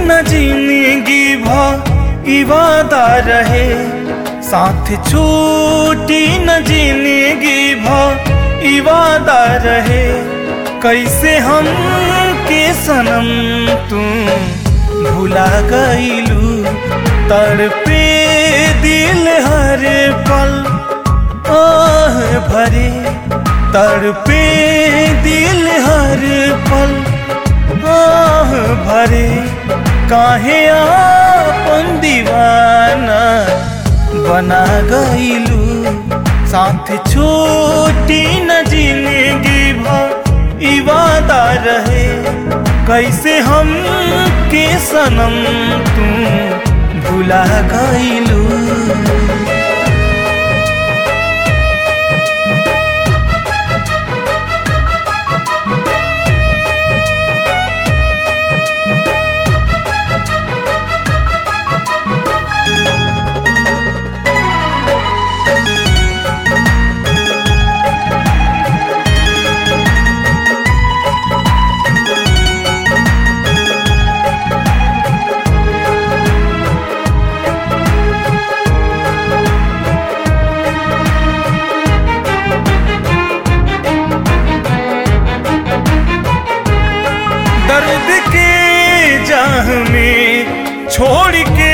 न जिंदगी ई वादा रहे, साथ छूटी न जिंदगी ई वादा रहे। कैसे हम के सनम तू भुला गईलू, तड़पे दिल हर पल आह भरे, तड़पे दिल हर पल आह भरे। काहे आपन दीवाना बना गईलू, साथ छोटी न जिंदगी ई वादा रहे। कैसे हम के सनम तू भुला गईलू। दर्द के जाह में छोड़ के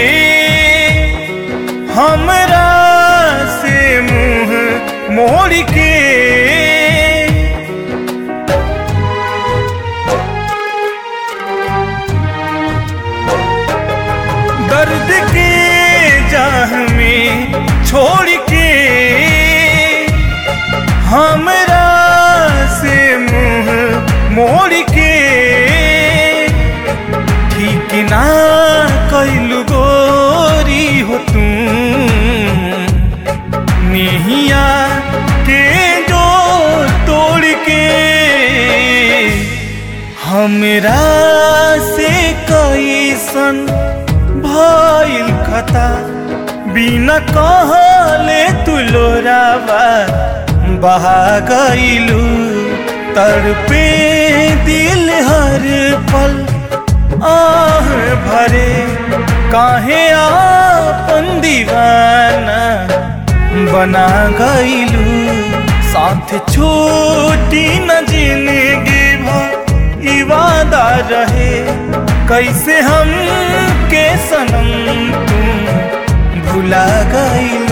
हमरा से मुंह मोड़ के, दर्द के जाह में छोड़ के हमरा से मुंह मोड़ के। ठीक ना कैलू गोरी हो तू, निहिया के जो तोड़ के। हमरा से कैसन भइल खता, बिना कहले तू लोरावा बहा गईलू। तड़पे दिल हर पल आह भरे, काहे आपन दीवाना बना गईलू। साथ छोटी न जिंदगी ई वादा रहे। कैसे हम के सनम तू भुला गईलू।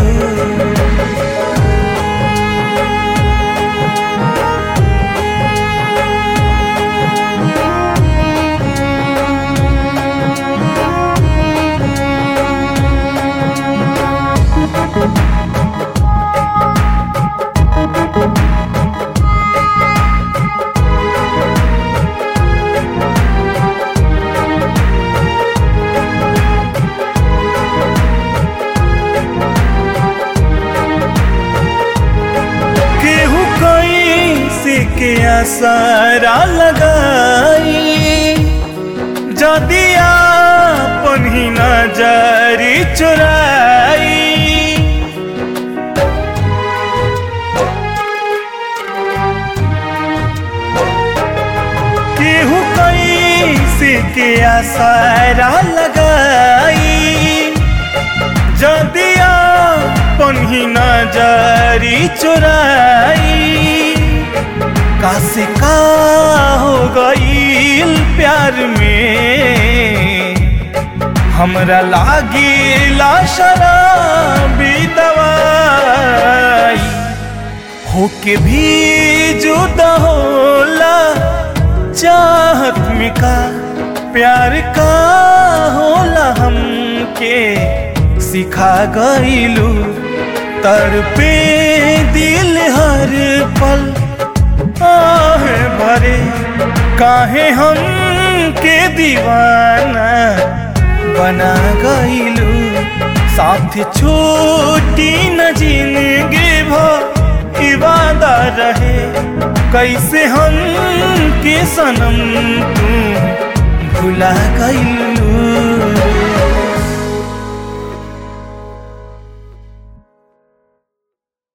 के आसारा लगाई, जदि आपन ही नजरी चुराई। केहू कैसे के आसारा लगाई, जदि आपन ही नजरी चुराई। कासे का हो गईल प्यार में, हमरा लागिला शराबी दवाई। होके भी जुदा होला चाहत में का, प्यार का होला हमके सिखा गईलू। तड़पे दिल हर पल आह भरे, काहे हम के दीवाना बना गईलू। साथ छोटी न जिंदगी ई वादा रहे। कैसे हम के सनम तू भुला गईलू।